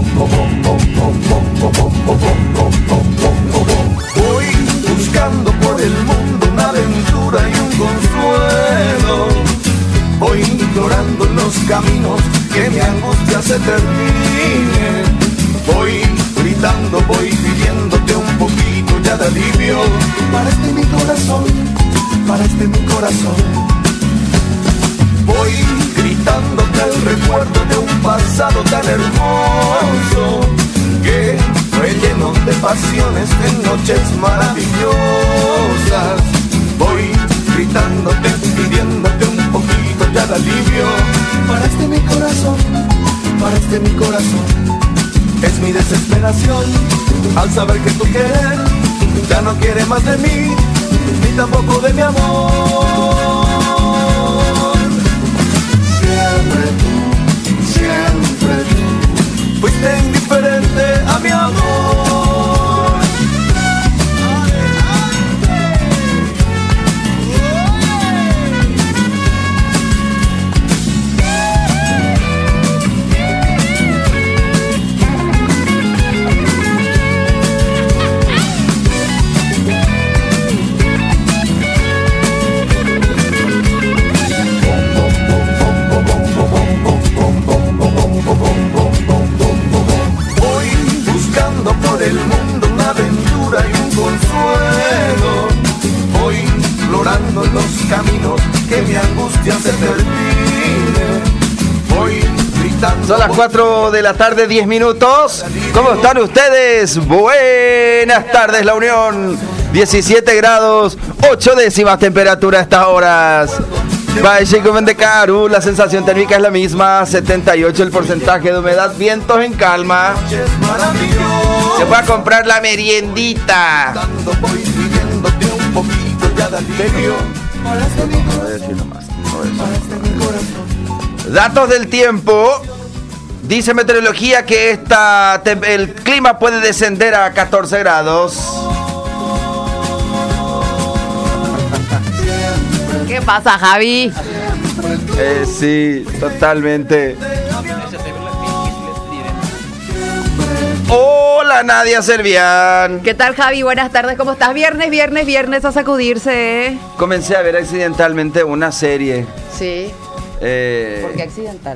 Voy buscando por el mundo una aventura y un consuelo. Voy implorando en los caminos que mi angustia se termine. Voy gritando, voy pidiéndote un poquito ya de alivio. Para este mi corazón, para este mi corazón. Voy gritándote el recuerdo de un pasado tan hermoso que fue lleno de pasiones, de noches maravillosas. Voy gritándote, pidiéndote un poquito ya de alivio. Para este mi corazón, para este mi corazón. Es mi desesperación al saber que tu querer ya no quiere más de mí, ni tampoco de mi amor. Siempre tú fuiste indiferente a mi amor. El mundo una aventura y un consuelo. Voy explorando los caminos que mi angustia se termine. Voy gritando. Son las 4 de la tarde, 10 minutos. ¿Cómo están ustedes? Buenas tardes, La Unión. 17 grados, 8 décimas temperatura a estas horas. Valle de Caru, la sensación térmica es la misma, 78 el porcentaje de humedad, vientos en calma. Se va a comprar la meriendita. Datos del tiempo. Dice meteorología que el clima puede descender a 14 grados. ¿Qué pasa, Javi? Sí, totalmente. Hola, Nadia Servián. ¿Qué tal, Javi? Buenas tardes, ¿cómo estás? Viernes a sacudirse. Comencé a ver accidentalmente una serie. Sí. ¿Por qué accidental?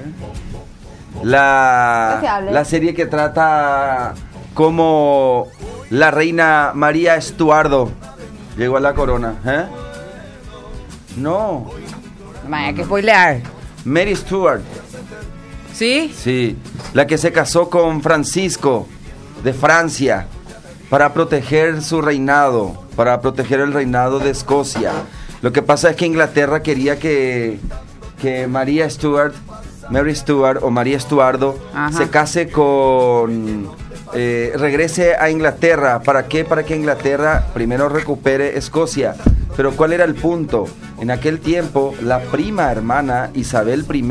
La serie que trata cómo la reina María Estuardo llegó a la corona. No. Vaya, que spoilear. Mary Stuart. ¿Sí? Sí, la que se casó con Francisco de Francia para proteger su reinado, para proteger el reinado de Escocia. Lo que pasa es que Inglaterra quería que Mary Stuart o María Estuardo se case con... regrese a Inglaterra. ¿Para qué? Para que Inglaterra primero recupere Escocia. Pero ¿cuál era el punto? En aquel tiempo, la prima hermana Isabel I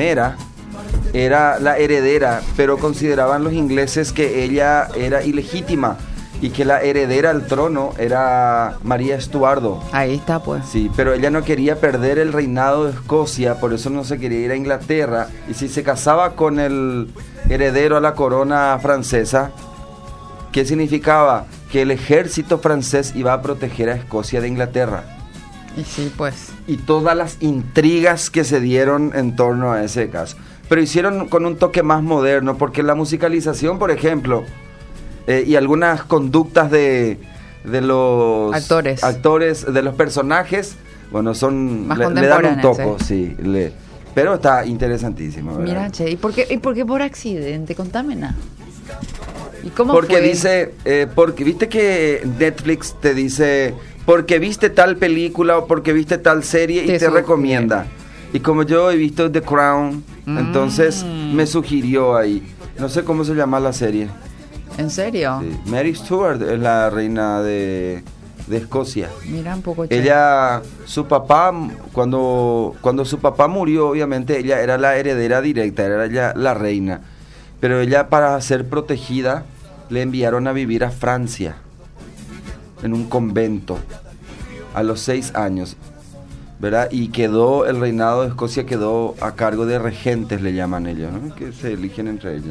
era la heredera, pero consideraban los ingleses que ella era ilegítima y que la heredera al trono era María Estuardo. Ahí está, pues. Sí, pero ella no quería perder el reinado de Escocia, por eso no se quería ir a Inglaterra. Y si se casaba con el heredero a la corona francesa, ¿qué significaba? Que el ejército francés iba a proteger a Escocia de Inglaterra. Y sí, pues. Y todas las intrigas que se dieron en torno a ese caso. Pero hicieron con un toque más moderno, porque la musicalización, por ejemplo, y algunas conductas de los actores, de los personajes, bueno, son le dan un toque, sí. Pero está interesantísimo, ¿verdad? Mira, che, ¿y por qué por accidente? Contame nada. ¿Y cómo porque fue? Dice, porque viste que Netflix te dice, porque viste tal película o porque viste tal serie y te recomienda. Y como yo he visto The Crown, entonces me sugirió ahí. No sé cómo se llama la serie. ¿En serio? Sí. Mary Stuart es la reina de Escocia. Mira un poco. Che. Ella, su papá, cuando su papá murió, obviamente ella era la heredera directa, era ella la reina. Pero ella, para ser protegida, le enviaron a vivir a Francia, en un convento, a los 6 años, ¿verdad? Y quedó, el reinado de Escocia quedó a cargo de regentes, le llaman ellos, ¿no? Que se eligen entre ellos.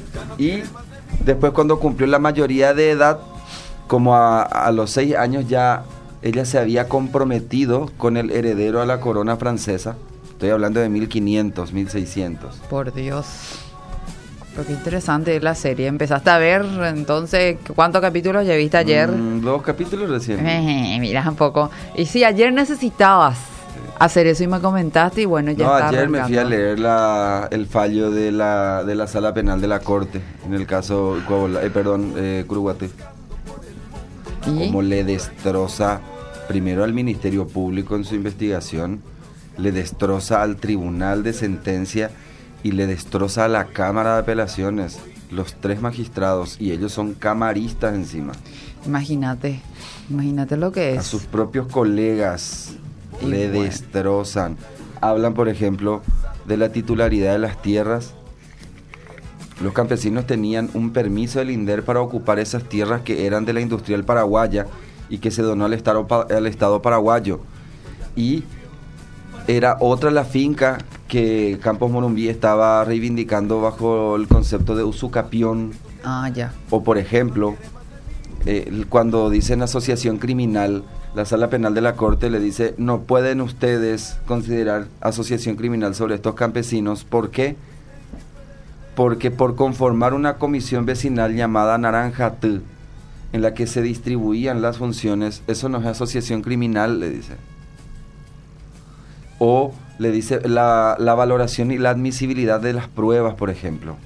Y después cuando cumplió la mayoría de edad, como a los 6 años ya ella se había comprometido con el heredero a la corona francesa. Estoy hablando de 1500, 1600. Por Dios. Pero qué interesante la serie. Empezaste a ver, entonces, ¿cuántos capítulos ya viste ayer? 2 capítulos recién. Mira un poco. Y sí, ayer necesitabas hacer eso y me comentaste y bueno, ya está ayer arrancando. me fui a leer el fallo de la sala penal de la corte en el caso Curuguaté. ¿Y? Cómo le destroza primero al Ministerio Público en su investigación, le destroza al Tribunal de Sentencia y le destroza a la Cámara de Apelaciones, los 3 magistrados, y ellos son camaristas encima. Imagínate lo que es. A sus propios colegas Y le bueno. destrozan. Hablan, por ejemplo, de la titularidad de las tierras. Los campesinos tenían un permiso del INDER para ocupar esas tierras que eran de la Industrial Paraguaya y que se donó al Estado paraguayo. Y era otra la finca que Campos Morumbí estaba reivindicando bajo el concepto de usucapión. Ah, ya. O por ejemplo, cuando dicen asociación criminal, la sala penal de la corte le dice, no pueden ustedes considerar asociación criminal sobre estos campesinos. ¿Por qué? Porque por conformar una comisión vecinal llamada Naranja T, en la que se distribuían las funciones, eso no es asociación criminal, le dice. O le dice la valoración y la admisibilidad de las pruebas, por ejemplo.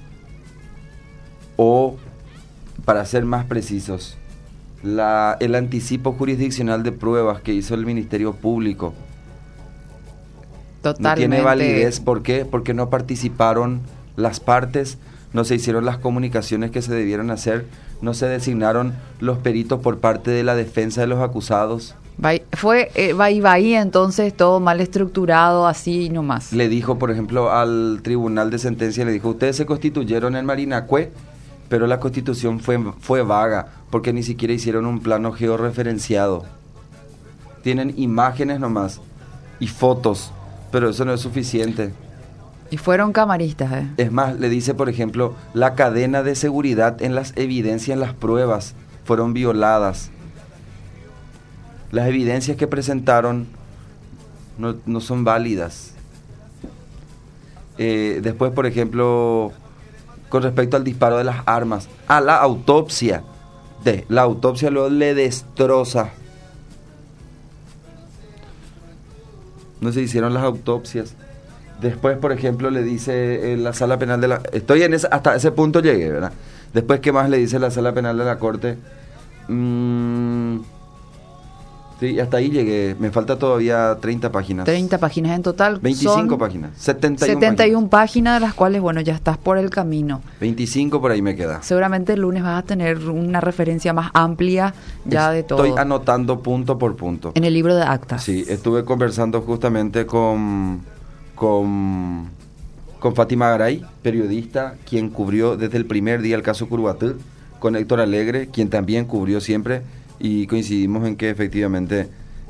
O, para ser más precisos, el anticipo jurisdiccional de pruebas que hizo el Ministerio Público. Totalmente. No tiene validez. ¿Por qué? Porque no participaron las partes, no se hicieron las comunicaciones que se debieron hacer, no se designaron los peritos por parte de la defensa de los acusados. Fue entonces todo mal estructurado, así nomás. Le dijo, por ejemplo, al Tribunal de Sentencia, le dijo, ustedes se constituyeron en Marinacue, pero la constitución fue vaga, porque ni siquiera hicieron un plano georreferenciado. Tienen imágenes nomás y fotos, pero eso no es suficiente. Y fueron camaristas, Es más, le dice, por ejemplo, la cadena de seguridad en las evidencias, en las pruebas, fueron violadas. Las evidencias que presentaron no son válidas. Después, por ejemplo, con respecto al disparo de las armas, a la autopsia. La autopsia luego le destroza. No se hicieron las autopsias. Después, por ejemplo, le dice la sala penal de la... hasta ese punto llegué, ¿verdad? Después, ¿qué más le dice la sala penal de la corte? Sí, hasta ahí llegué. Me falta todavía 30 páginas. 30 páginas en total. 25 son páginas. 71 páginas, de las cuales, bueno, ya estás por el camino. 25 por ahí me queda. Seguramente el lunes vas a tener una referencia más amplia ya de todo. Estoy anotando punto por punto. En el libro de actas. Sí, estuve conversando justamente con Fátima Garay, periodista, quien cubrió desde el primer día el caso Curuguaté, con Héctor Alegre, quien también cubrió siempre, y coincidimos en que efectivamente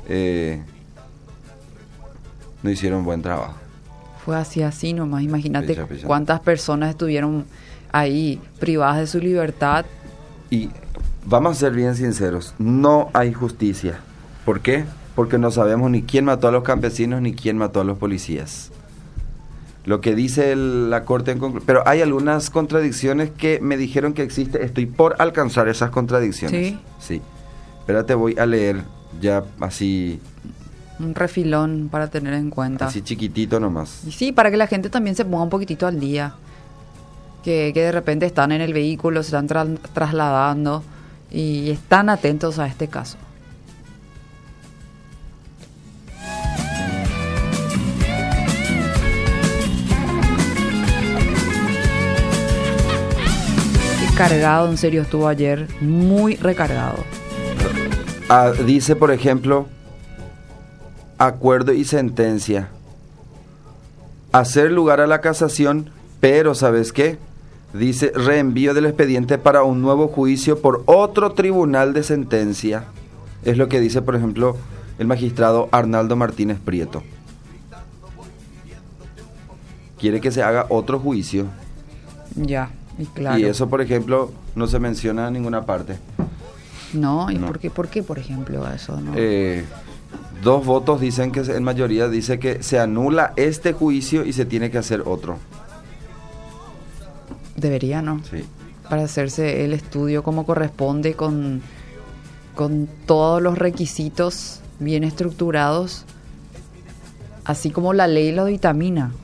no hicieron buen trabajo. Fue así nomás, imagínate Pilla. cuántas personas estuvieron ahí privadas de su libertad. Y vamos a ser bien sinceros, no hay justicia. ¿Por qué? Porque no sabemos ni quién mató a los campesinos ni quién mató a los policías. Lo que dice la Corte en conclusión. Pero hay algunas contradicciones que me dijeron que existe. Estoy por alcanzar esas contradicciones. ¿Sí? Sí. Espérate, voy a leer ya así... Un refilón para tener en cuenta. Así chiquitito nomás. Y sí, para que la gente también se ponga un poquitito al día. Que de repente están en el vehículo, se están trasladando y están atentos a este caso. Cargado, en serio, estuvo ayer muy recargado. Dice, por ejemplo, acuerdo y sentencia. Hacer lugar a la casación, pero ¿sabes qué? Dice, reenvío del expediente para un nuevo juicio por otro tribunal de sentencia. Es lo que dice, por ejemplo, el magistrado Arnaldo Martínez Prieto. Quiere que se haga otro juicio. Ya. Y claro. Y eso, por ejemplo, no se menciona en ninguna parte. No, ¿y No. por qué, por ejemplo, eso? No? 2 votos dicen que, en mayoría dice que se anula este juicio y se tiene que hacer otro. Debería, ¿no? Sí. Para hacerse el estudio como corresponde, con todos los requisitos bien estructurados, así como la ley lo dictamina.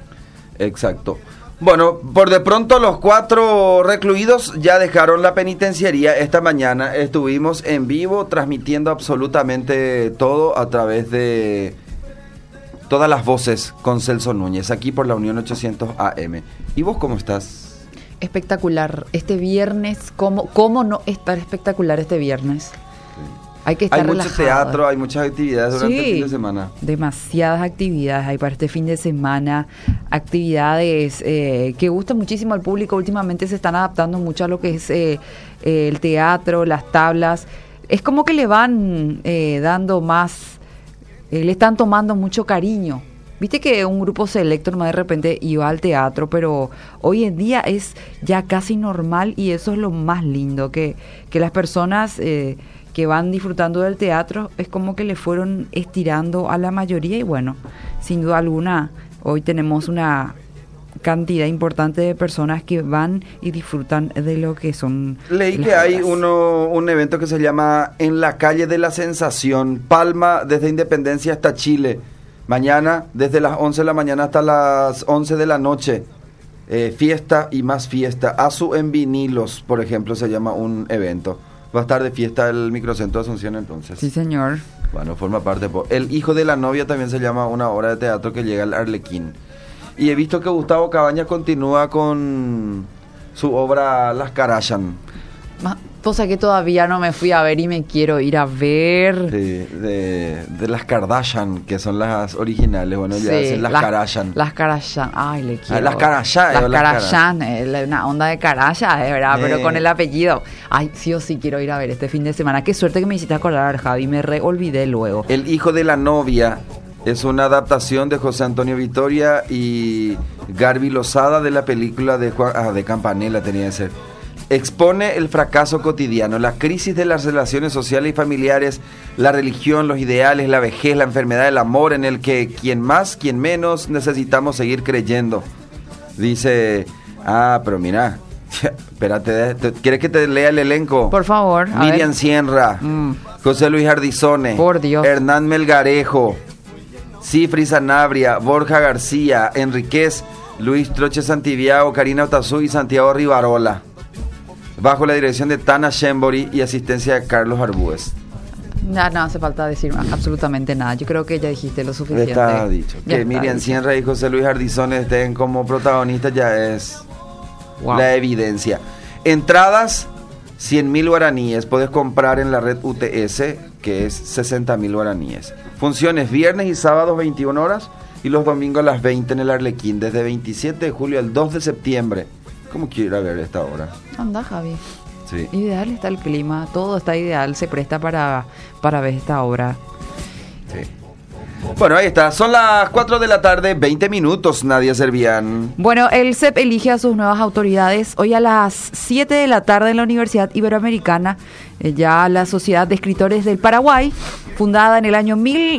Exacto. Bueno, por de pronto los 4 recluidos ya dejaron la penitenciaría. Esta mañana estuvimos en vivo transmitiendo absolutamente todo a través de todas las voces con Celso Núñez, aquí por la Unión 800 AM. ¿Y vos cómo estás? Espectacular. Este viernes, ¿cómo no estar espectacular este viernes? Hay que estar Hay mucho relajado. teatro, hay muchas actividades durante el Sí, fin de semana. demasiadas actividades hay para este fin de semana, actividades que gustan muchísimo al público. Últimamente se están adaptando mucho a lo que es el teatro, las tablas. Es como que le van dando más, le están tomando mucho cariño. Viste que un grupo selecto nomás de repente iba al teatro, pero hoy en día es ya casi normal, y eso es lo más lindo, que las personas que van disfrutando del teatro es como que le fueron estirando a la mayoría. Y bueno, sin duda alguna, hoy tenemos una cantidad importante de personas que van y disfrutan de lo que son. Leí las que hay obras. un evento que se llama En la calle de la sensación, Palma desde Independencia hasta Chile. Mañana desde las 11 de la mañana hasta las 11 de la noche. Fiesta y más fiesta. Azu en vinilos, por ejemplo, se llama un evento. Va a estar de fiesta el Microcentro de Asunción entonces. Sí, señor. Bueno, forma parte. El hijo de la novia también se llama una obra de teatro que llega al Arlequín. Y he visto que Gustavo Cabañas continúa con su obra Las Kardashian. Cosa que todavía no me fui a ver y me quiero ir a ver. De las Kardashian, que son las originales. Bueno, ya Sí, hacen las Kardashian. Las Kardashian. Ay, le quiero. las Kardashian, Las las Kardashian. Una onda de Kardashian, de verdad, pero con el apellido. Ay, sí o sí quiero ir a ver este fin de semana. Qué suerte que me hiciste acordar, Javi. Me olvidé luego. El hijo de la novia es una adaptación de José Antonio Vitoria y Garby Lozada de la película de Campanella, tenía que ser. Expone el fracaso cotidiano, la crisis de las relaciones sociales y familiares, la religión, los ideales, la vejez, la enfermedad, el amor, en el que quien más, quien menos necesitamos seguir creyendo. Dice, pero mira, espérate, ¿quieres que te lea el elenco? Por favor. a Miriam ver. Sierra, José Luis Ardizone, Por Dios. Hernán Melgarejo, Cifri Sanabria, Borja García, Enríquez, Luis Troche Santiago, Karina Otazú y Santiago Rivarola. Bajo la dirección de Tana Shembori y asistencia de Carlos Arbúez. Ya no hace falta decir absolutamente nada. Yo creo que ya dijiste lo suficiente. Está dicho. Ya Que está Miriam dicho. Sierra y José Luis Ardizone estén como protagonistas ya es Wow. la evidencia. Entradas, 100.000 guaraníes. Puedes comprar en la red UTS, que es 60.000 guaraníes. Funciones viernes y sábados 21 horas y los domingos a las 20 en el Arlequín, desde 27 de julio al 2 de septiembre. ¿Cómo quiero ir a ver esta obra? Anda, Javi. Sí. Ideal está el clima, todo está ideal, se presta para ver esta obra. Sí. Bueno, ahí está. Son las 4 de la tarde, 20 minutos, Nadia Servián. Bueno, el CEP elige a sus nuevas autoridades. Hoy a las 7 de la tarde en la Universidad Iberoamericana, ya la Sociedad de Escritores del Paraguay, fundada en el año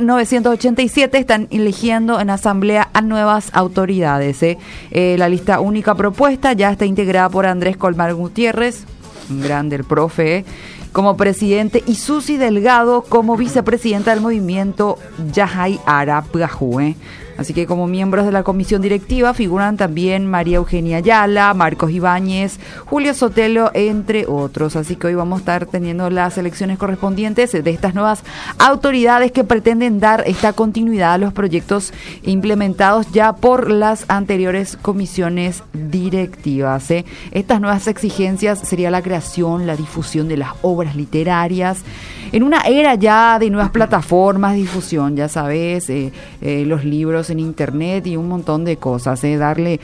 1987, están eligiendo en asamblea a nuevas autoridades. La lista única propuesta ya está integrada por Andrés Colmar Gutiérrez, un grande, el profe, como presidente, y Susi Delgado como vicepresidenta del movimiento Yajay Arab Gajue. Así que como miembros de la comisión directiva figuran también María Eugenia Ayala, Marcos Ibáñez, Julio Sotelo, entre otros. Así que hoy vamos a estar teniendo las elecciones correspondientes de estas nuevas autoridades que pretenden dar esta continuidad a los proyectos implementados ya por las anteriores comisiones directivas. Estas nuevas exigencias sería la creación, la difusión de las obras literarias, en una era ya de nuevas plataformas de difusión, ya sabes, los libros en internet y un montón de cosas, darle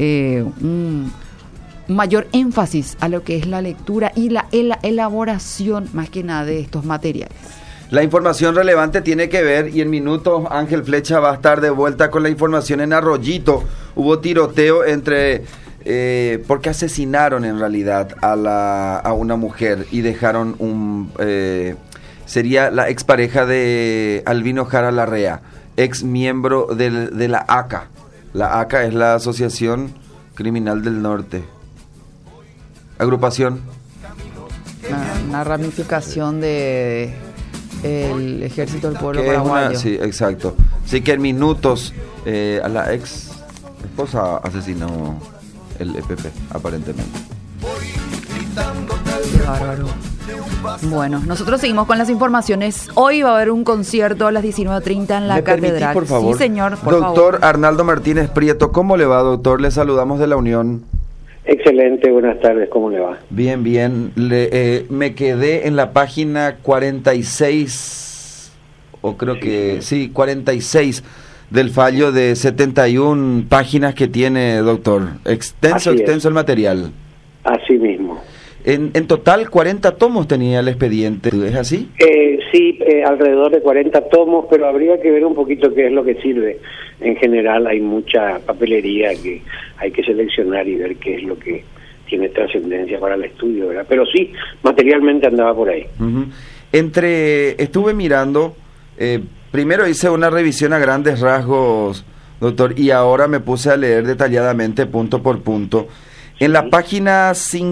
un mayor énfasis a lo que es la lectura y la elaboración más que nada de estos materiales. La información relevante tiene que ver, y en minutos Ángel Flecha va a estar de vuelta con la información en Arroyito. Hubo tiroteo entre porque asesinaron en realidad a una mujer y dejaron sería la expareja de Albino Jara Larrea, ex miembro de la ACA. La ACA es la Asociación Criminal del Norte. Agrupación. Una ramificación de el Ejército del Pueblo Paraguayo. Sí, exacto. Así que en minutos a la ex esposa asesinó el EPP, aparentemente. Qué bárbaro. Bueno, nosotros seguimos con las informaciones. Hoy va a haber un concierto a las 19:30 en la Catedral. Por favor. Sí, señor, por Doctor favor. Arnaldo Martínez Prieto, ¿cómo le va, doctor? Le saludamos de la Unión. Excelente, buenas tardes, ¿cómo le va? Bien, bien. Me quedé en la página 46, o creo que sí, 46 del fallo de 71 páginas que tiene, doctor. Extenso el material. Así mismo. En total, 40 tomos tenía el expediente, ¿es así? Sí, alrededor de 40 tomos, pero habría que ver un poquito qué es lo que sirve. En general hay mucha papelería que hay que seleccionar y ver qué es lo que tiene trascendencia para el estudio, ¿verdad? Pero sí, materialmente andaba por ahí. Uh-huh. Estuve mirando, primero hice una revisión a grandes rasgos, doctor, y ahora me puse a leer detalladamente punto por punto. En la página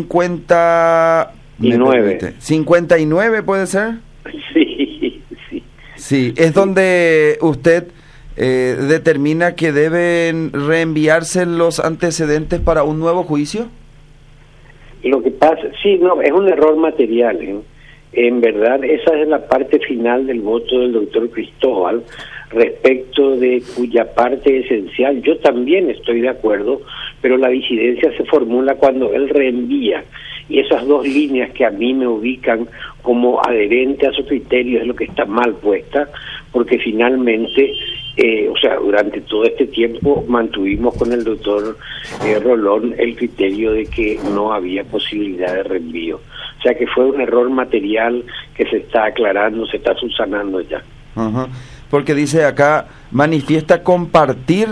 59. ¿59 puede ser? Sí. Sí, es donde usted determina que deben reenviarse los antecedentes para un nuevo juicio. Lo que pasa, sí, no, es un error material, ¿eh? En verdad, esa es la parte final del voto del doctor Cristóbal, respecto de cuya parte esencial yo también estoy de acuerdo, pero la disidencia se formula cuando él reenvía, y esas dos líneas que a mí me ubican como adherente a su criterio es lo que está mal puesta, porque finalmente, durante todo este tiempo mantuvimos con el doctor Rolón el criterio de que no había posibilidad de reenvío. O sea que fue un error material que se está aclarando, se está subsanando ya. Uh-huh. Porque dice acá, manifiesta compartir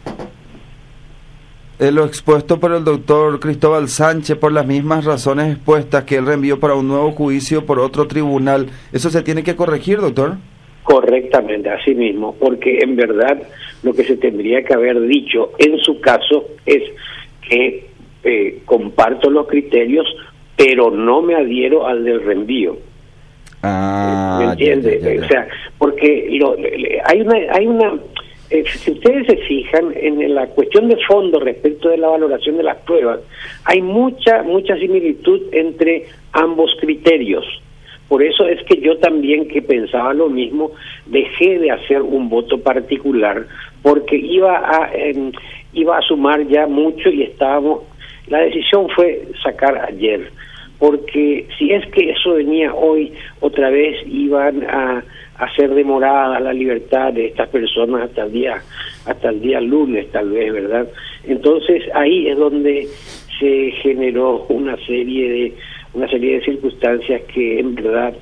lo expuesto por el doctor Cristóbal Sánchez por las mismas razones expuestas que él reenvió para un nuevo juicio por otro tribunal. ¿Eso se tiene que corregir, doctor? Correctamente, así mismo, porque en verdad lo que se tendría que haber dicho en su caso es que comparto los criterios, pero no me adhiero al del reenvío. ¿Me entiende? Ya. O sea, porque hay una si ustedes se fijan en la cuestión de fondo respecto de la valoración de las pruebas, hay mucha similitud entre ambos criterios. Por eso es que yo también, que pensaba lo mismo, dejé de hacer un voto particular, porque iba a sumar ya mucho y la decisión fue sacar ayer, porque si es que eso venía hoy, otra vez iban a hacer demorada la libertad de estas personas hasta el día lunes, tal vez, ¿verdad? Entonces ahí es donde se generó una serie de circunstancias que en verdad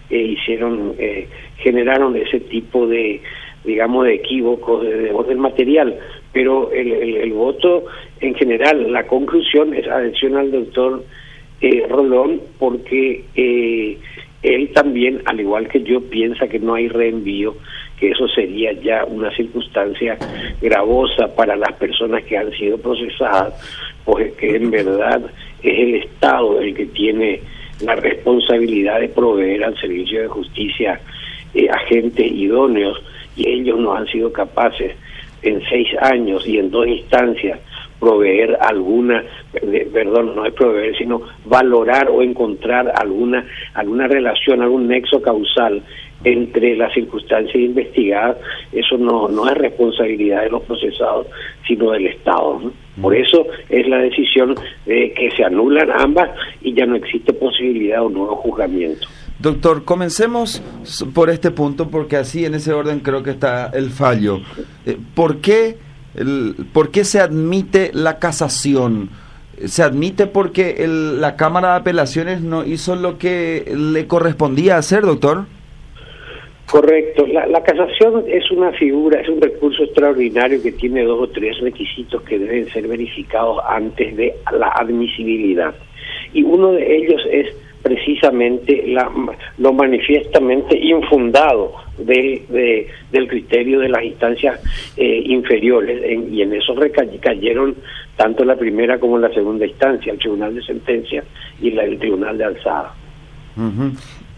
generaron ese tipo de, digamos, de equívocos de orden material, pero el voto en general, la conclusión es adhesión al doctor Rolón, porque él también, al igual que yo, piensa que no hay reenvío, que eso sería ya una circunstancia gravosa para las personas que han sido procesadas, pues que en verdad es el Estado el que tiene la responsabilidad de proveer al servicio de justicia agentes idóneos, y ellos no han sido capaces en 6 años y en 2 instancias proveer no es proveer, sino valorar o encontrar alguna relación, algún nexo causal entre las circunstancias investigadas. Eso no es responsabilidad de los procesados, sino del Estado, ¿no? Por eso es la decisión de que se anulan ambas y ya no existe posibilidad de un nuevo juzgamiento. Doctor, comencemos por este punto, porque así en ese orden creo que está el fallo. ¿Por qué se admite la casación? ¿Se admite porque la Cámara de Apelaciones no hizo lo que le correspondía hacer, doctor? Correcto. La casación es una figura, es un recurso extraordinario que tiene 2 o 3 requisitos que deben ser verificados antes de la admisibilidad. Y uno de ellos es precisamente lo manifiestamente infundado del criterio de las instancias inferiores, y en eso cayeron tanto la primera como la segunda instancia, el Tribunal de Sentencia y el Tribunal de Alzada. Uh-huh.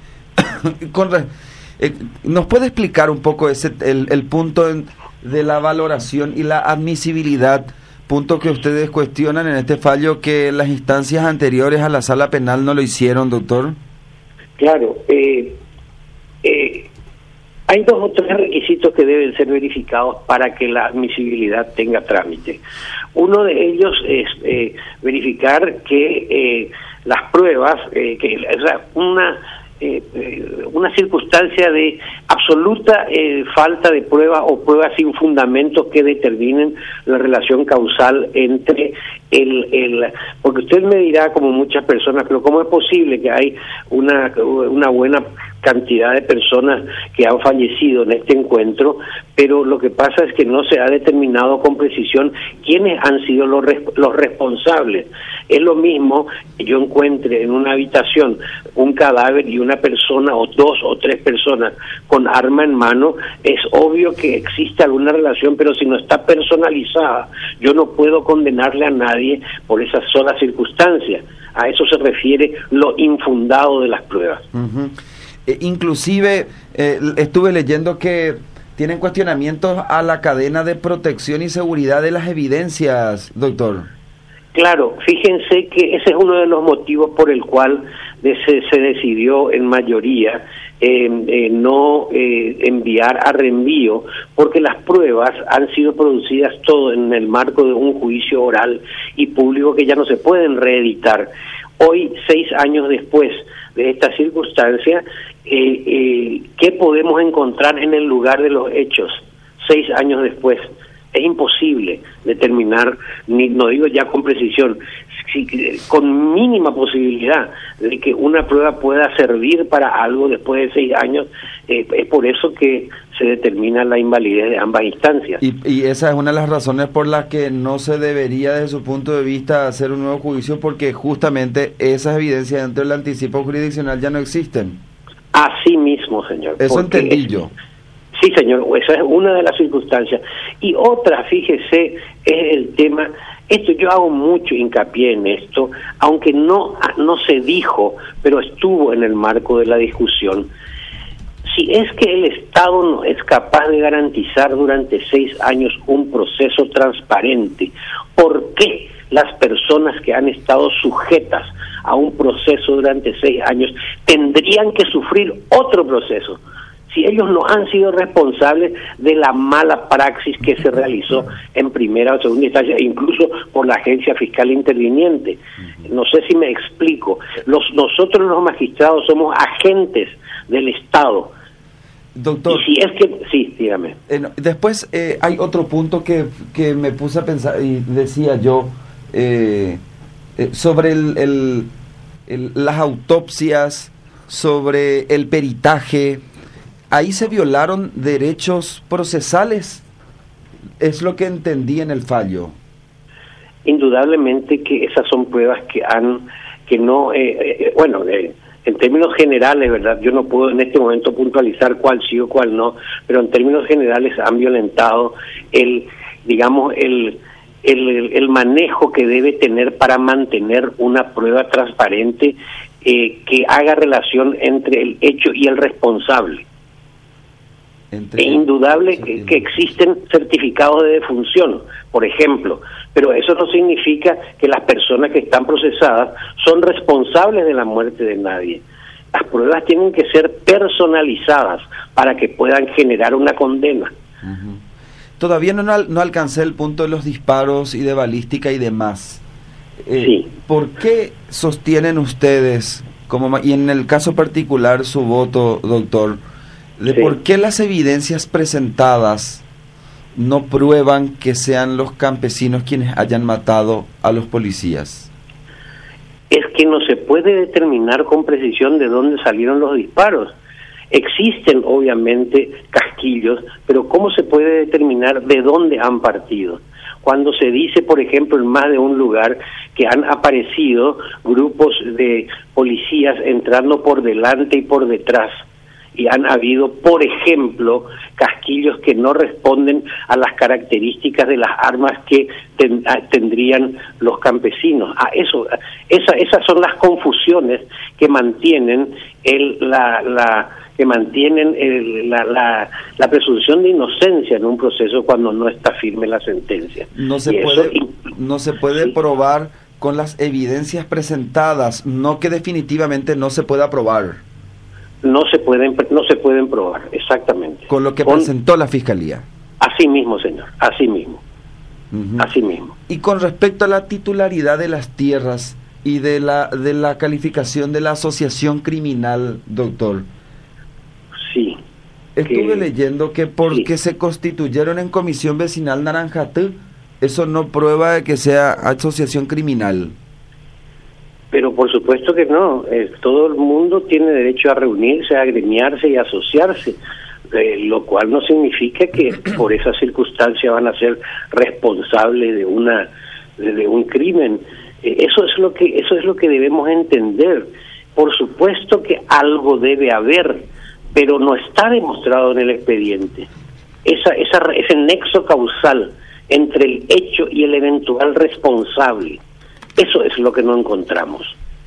¿Nos puede explicar un poco el punto de la valoración y la admisibilidad, punto que ustedes cuestionan en este fallo, que las instancias anteriores a la sala penal no lo hicieron, doctor? Claro, hay 2 o 3 requisitos que deben ser verificados para que la admisibilidad tenga trámite. Uno de ellos es verificar que las pruebas, una circunstancia de absoluta falta de pruebas o pruebas sin fundamentos que determinen la relación causal entre porque usted me dirá, como muchas personas, pero ¿cómo es posible que hay una buena cantidad de personas que han fallecido en este encuentro, pero lo que pasa es que no se ha determinado con precisión quiénes han sido los responsables? Es lo mismo que yo encuentre en una habitación un cadáver y una persona o 2 o 3 personas con arma en mano. Es obvio que existe alguna relación, pero si no está personalizada, yo no puedo condenarle a nadie por esa sola circunstancia. A eso se refiere lo infundado de las pruebas. Uh-huh. Inclusive estuve leyendo que tienen cuestionamientos a la cadena de protección y seguridad de las evidencias, doctor. Claro, fíjense que ese es uno de los motivos por el cual se decidió en mayoría no enviar a reenvío, porque las pruebas han sido producidas todo en el marco de un juicio oral y público que ya no se pueden reeditar. Hoy, 6 años después de esta circunstancia, ¿qué podemos encontrar en el lugar de los hechos 6 años después? Es imposible determinar, no digo ya con precisión, con mínima posibilidad de que una prueba pueda servir para algo después de 6 años. Es por eso que se determina la invalidez de ambas instancias. Y esa es una de las razones por las que no se debería, desde su punto de vista, hacer un nuevo juicio, porque justamente esas evidencias dentro del anticipo jurisdiccional ya no existen. Así mismo, señor. Eso entendí yo. Sí, señor, esa es una de las circunstancias. Y otra, fíjese, es el tema, esto yo hago mucho hincapié en esto, aunque no se dijo, pero estuvo en el marco de la discusión. Si es que el Estado no es capaz de garantizar durante 6 años un proceso transparente, ¿por qué las personas que han estado sujetas a un proceso durante 6 años tendrían que sufrir otro proceso? Si ellos no han sido responsables de la mala praxis que se realizó en primera o segunda instancia, e incluso por la agencia fiscal interviniente. No sé si me explico. Nosotros los magistrados somos agentes del Estado. Doctor, y si es que... Sí, dígame. Después hay otro punto que me puse a pensar y decía yo sobre las autopsias, sobre el peritaje. Ahí se violaron derechos procesales, es lo que entendí en el fallo. Indudablemente que esas son pruebas en términos generales, ¿verdad? Yo no puedo en este momento puntualizar cuál sí o cuál no, pero en términos generales han violentado el manejo que debe tener para mantener una prueba transparente que haga relación entre el hecho y el responsable. Es indudable que existen certificados de defunción, por ejemplo, pero eso no significa que las personas que están procesadas son responsables de la muerte de nadie. Las pruebas tienen que ser personalizadas para que puedan generar una condena. Uh-huh. Todavía no alcancé el punto de los disparos y de balística y demás. Sí. ¿Por qué sostienen ustedes, y en el caso particular su voto, doctor, de sí, por qué las evidencias presentadas no prueban que sean los campesinos quienes hayan matado a los policías? Es que no se puede determinar con precisión de dónde salieron los disparos. Existen obviamente casquillos, pero ¿cómo se puede determinar de dónde han partido? Cuando se dice, por ejemplo, en más de un lugar que han aparecido grupos de policías entrando por delante y por detrás, y han habido, por ejemplo, casquillos que no responden a las características de las armas que tendrían los campesinos. Esas son las confusiones que mantienen la presunción de inocencia en un proceso cuando no está firme la sentencia. No se puede probar con las evidencias presentadas, no que definitivamente no se pueda probar. No se pueden probar, exactamente. Con lo que presentó la Fiscalía. Así mismo, señor, así mismo. Uh-huh. Así mismo. Y con respecto a la titularidad de las tierras y de la calificación de la asociación criminal, doctor. Sí. Estuve leyendo que porque se constituyeron en Comisión Vecinal Naranjatú, eso no prueba de que sea asociación criminal. Pero por supuesto que no, todo el mundo tiene derecho a reunirse, a agremiarse y a asociarse, lo cual no significa que por esa circunstancia van a ser responsables de un crimen. Eso es lo que debemos entender. Por supuesto que algo debe haber, pero no está demostrado en el expediente. Ese nexo causal entre el hecho y el eventual responsable. Eso es lo que no encontramos.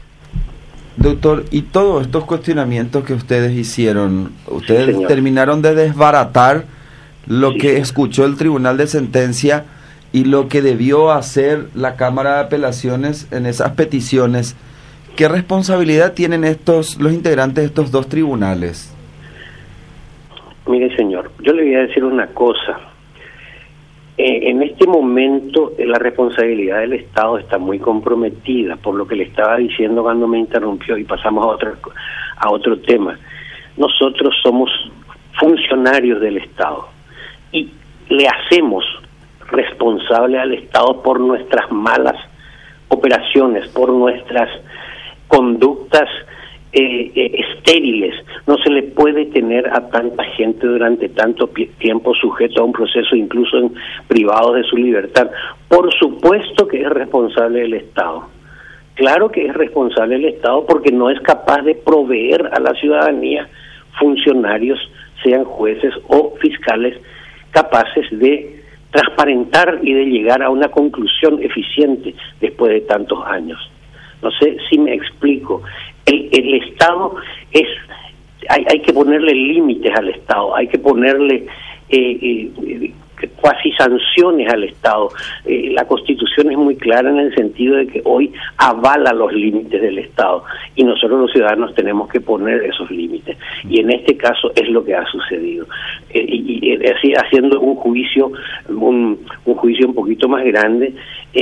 Doctor, y todos estos cuestionamientos que ustedes hicieron, ustedes terminaron de desbaratar lo que escuchó el Tribunal de Sentencia y lo que debió hacer la Cámara de Apelaciones en esas peticiones. ¿Qué responsabilidad tienen los integrantes de estos dos tribunales? Mire, señor, yo le voy a decir una cosa. En este momento la responsabilidad del Estado está muy comprometida, por lo que le estaba diciendo cuando me interrumpió, y pasamos a otro tema. Nosotros somos funcionarios del Estado y le hacemos responsable al Estado por nuestras malas operaciones, por nuestras conductas estériles. No se le puede tener a tanta gente durante tanto tiempo sujeto a un proceso, incluso privado de su libertad. Por supuesto que es responsable del Estado. Claro que es responsable del Estado porque no es capaz de proveer a la ciudadanía funcionarios, sean jueces o fiscales, capaces de transparentar y de llegar a una conclusión eficiente después de tantos años. No sé si me explico. El Estado hay que ponerle límites al Estado, hay que ponerle cuasi sanciones al Estado. La Constitución es muy clara en el sentido de que hoy avala los límites del Estado y nosotros los ciudadanos tenemos que poner esos límites, y en este caso es lo que ha sucedido. Y así, haciendo un juicio un poquito más grande,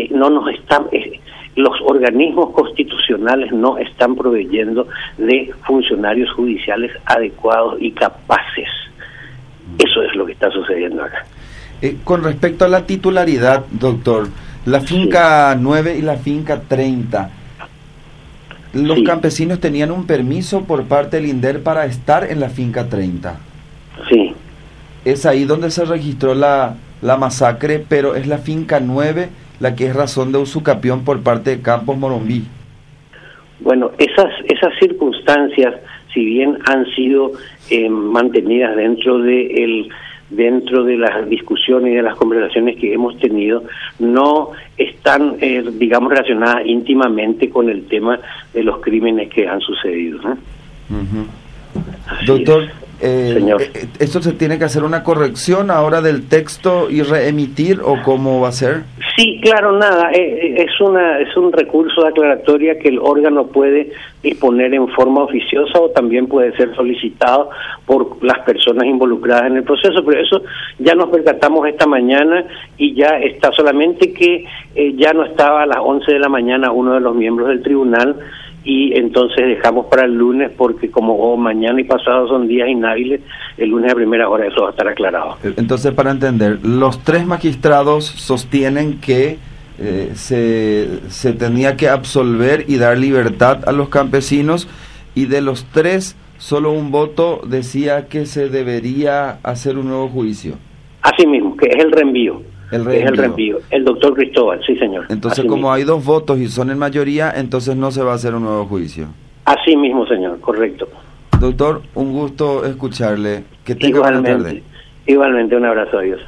los organismos constitucionales no están proveyendo de funcionarios judiciales adecuados y capaces. Eso es lo que está sucediendo acá. Con respecto a la titularidad, doctor, la finca 9 y la finca 30, los campesinos tenían un permiso por parte del INDER para estar en la finca 30. Sí. Es ahí donde se registró la masacre, pero es la finca 9 la que es razón de usucapión por parte de Campos Morumbí. Bueno, esas circunstancias, si bien han sido mantenidas dentro de las discusiones y de las conversaciones que hemos tenido, no están, relacionadas íntimamente con el tema de los crímenes que han sucedido, ¿no? Uh-huh. Doctor, señor, ¿esto se tiene que hacer una corrección ahora del texto y reemitir, o cómo va a ser? Sí, claro, nada, es un recurso de aclaratoria que el órgano puede disponer en forma oficiosa o también puede ser solicitado por las personas involucradas en el proceso, pero eso ya nos percatamos esta mañana y ya está, solamente que ya no estaba a las 11 de la mañana uno de los miembros del tribunal, y entonces dejamos para el lunes porque como mañana y pasado son días inhábiles, el lunes a primera hora eso va a estar aclarado. Entonces, para entender, los tres magistrados sostienen que se tenía que absolver y dar libertad a los campesinos, y de los tres solo un voto decía que se debería hacer un nuevo juicio. Así mismo, que es el reenvío. El Es el reenvío. El doctor Cristóbal, sí señor. Entonces, así como mismo. hay 2 votos y son en mayoría, entonces no se va a hacer un nuevo juicio. Así mismo, señor, correcto. Doctor, un gusto escucharle. Que tenga buena tarde. Igualmente, un abrazo, adiós.